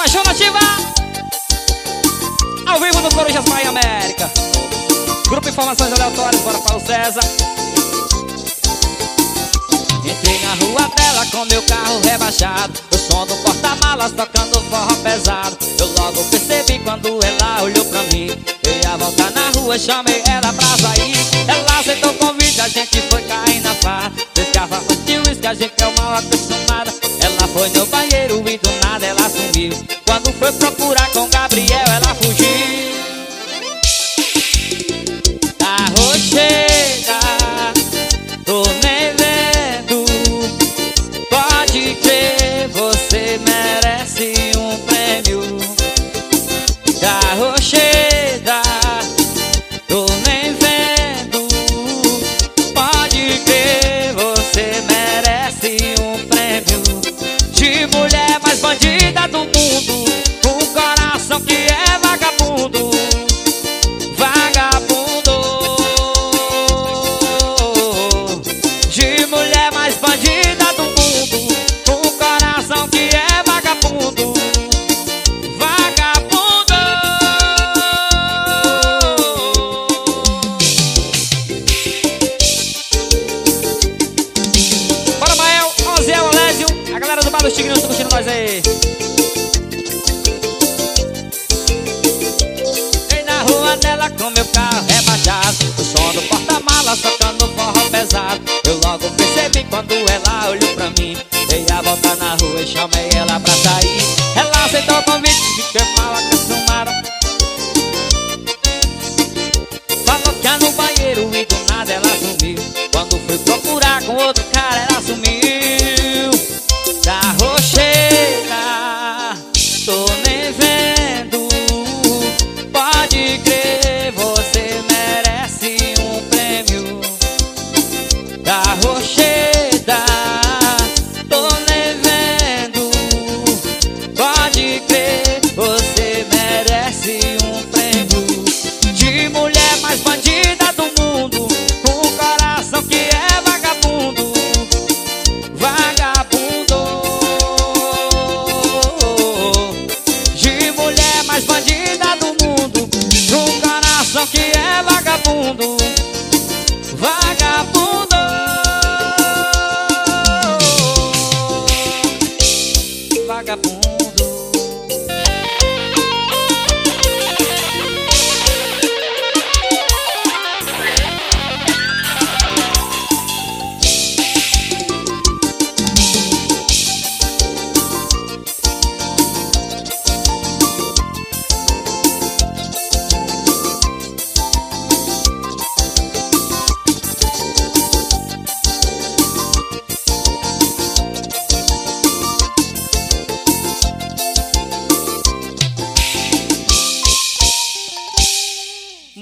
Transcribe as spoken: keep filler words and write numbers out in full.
Paixão Nativa, ao vivo no Corujas Bahia América. Grupo Informações Aleatórias, bora para o César. Entrei na rua dela com meu carro rebaixado, o som do porta-malas tocando forró pesado. Eu logo percebi quando ela olhou pra mim. Eu ia voltar na rua, chamei ela pra sair. Ela aceitou o convite, a gente foi cair na farra. Três garrafas de uísque, a gente é mal acostumada. Ela foi no banheiro e do nada ela sumiu. Quando foi procurar com Gabriel, ela fugiu. Carro chega, tô nem vendo. Pode crer, você merece um prêmio. Carro chega, tô nem vendo. Pode crer, você merece um prêmio. De mulher mais bandida do mundo, com um coração que é vagabundo. Vagabundo. De mulher mais bandida do mundo, com um coração que é vagabundo. Vagabundo. Bora, Mael, Oziel, Alésio, a galera do Bar dos Tigrinhos tá curtindo nós aí. Entrei na rua dela com meu carro rebaixado, o som do porta-malas tocando forró pesado. Eu logo percebi quando ela olhou pra mim. Dei a volta na rua e chamei ela pra sair. Ela aceitou o convite, fiquei mal acostumada. Falou que ia no banheiro e do nada ela sumiu. Quando fui procurar com outro cara, ela sumiu. Carro chega, tô nem vendo. Pode crer, você merece um prêmio. Carro chega, tô nem vendo. Pode crer, você merece um prêmio. De mulher mais bandida do mundo, com um coração que é vagabundo. Vagabundo. De mulher mais bandida do mundo, com um coração que é vagabundo.